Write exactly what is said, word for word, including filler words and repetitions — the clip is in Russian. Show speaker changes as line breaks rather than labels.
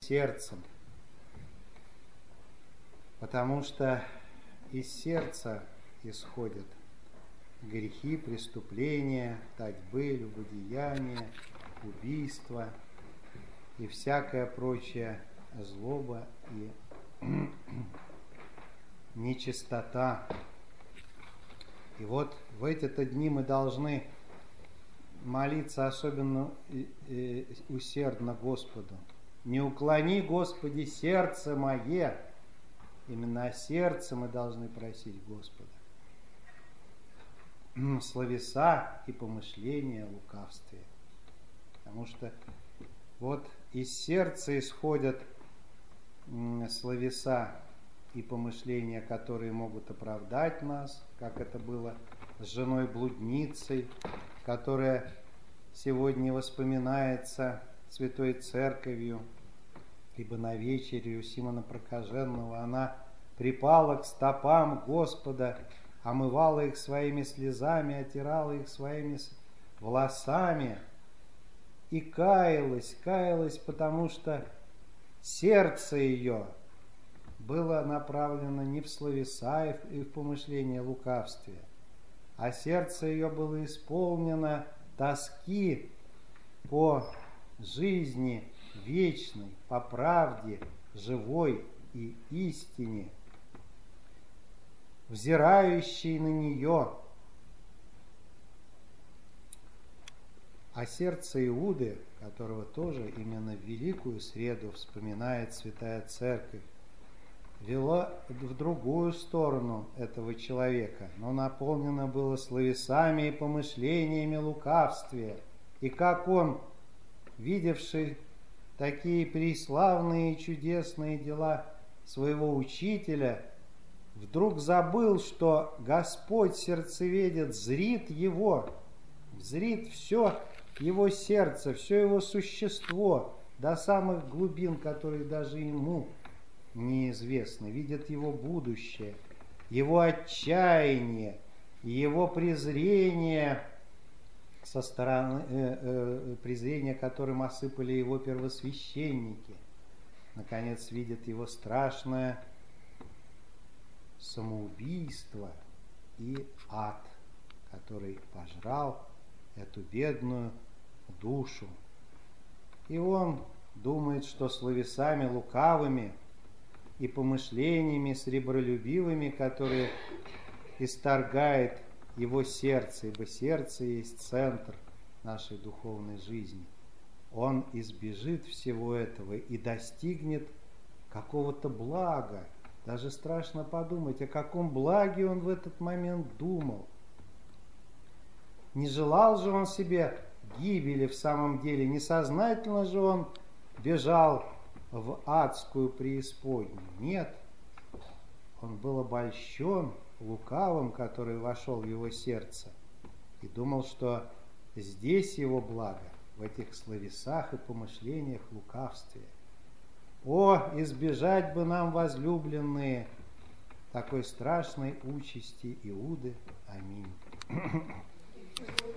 сердцем, потому что из сердца исходят грехи, преступления, татьбы, любодеяния, убийства и всякая прочая злоба и нечистота. И вот в эти-то дни мы должны молиться особенно усердно Господу. «Не уклони, Господи, сердце мое». Именно о сердце мы должны просить Господа. Словеса и помышления о лукавстве. Потому что вот из сердца исходят словеса и помышления, которые могут оправдать нас, как это было с женой-блудницей, которая сегодня воспоминается Святой Церковью, ибо на вечере у Симона Прокаженного она припала к стопам Господа, омывала их своими слезами, отирала их своими волосами и каялась, каялась, потому что сердце ее было направлено не в словеса и в помышления лукавствия, а сердце ее было исполнено тоски по жизни вечной, по правде, живой и истине, взирающей на нее. А сердце Иуды, которого тоже именно в Великую Среду вспоминает Святая Церковь, вело в другую сторону этого человека, но наполнено было словесами и помышлениями лукавствия. И как он, видевший такие преславные и чудесные дела своего учителя, вдруг забыл, что Господь сердцеведец зрит его, зрит все его сердце, все его существо до самых глубин, которые даже ему неизвестны, видит его будущее, его отчаяние, его презрение со стороны э, э, презрения, которым осыпали его первосвященники. Наконец видит его страшное самоубийство и ад, который пожрал эту бедную душу. И он думает, что словесами лукавыми и помышлениями сребролюбивыми, которые исторгает его сердце, ибо сердце есть центр нашей духовной жизни, он избежит всего этого и достигнет какого-то блага. Даже страшно подумать, о каком благе он в этот момент думал. Не желал же он себе гибели в самом деле, несознательно же он бежал в адскую преисподнюю. Нет, он был обольщен лукавым, который вошел в его сердце, и думал, что здесь его благо, в этих словесах и помышлениях лукавствия. О, избежать бы нам, возлюбленные, такой страшной участи Иуды. Аминь.